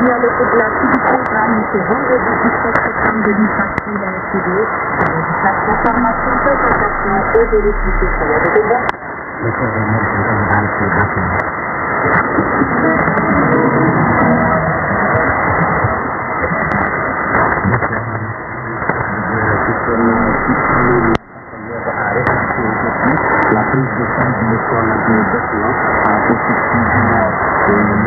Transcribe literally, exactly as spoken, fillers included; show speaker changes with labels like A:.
A: bienvenue à l'écoute de la suite du programme de ce vendredi dix-sept septembre deux mille vingt-trois dans le studio. La information, présentation et vérification.
B: Le gouvernement de la prise de sang de l'école de développement à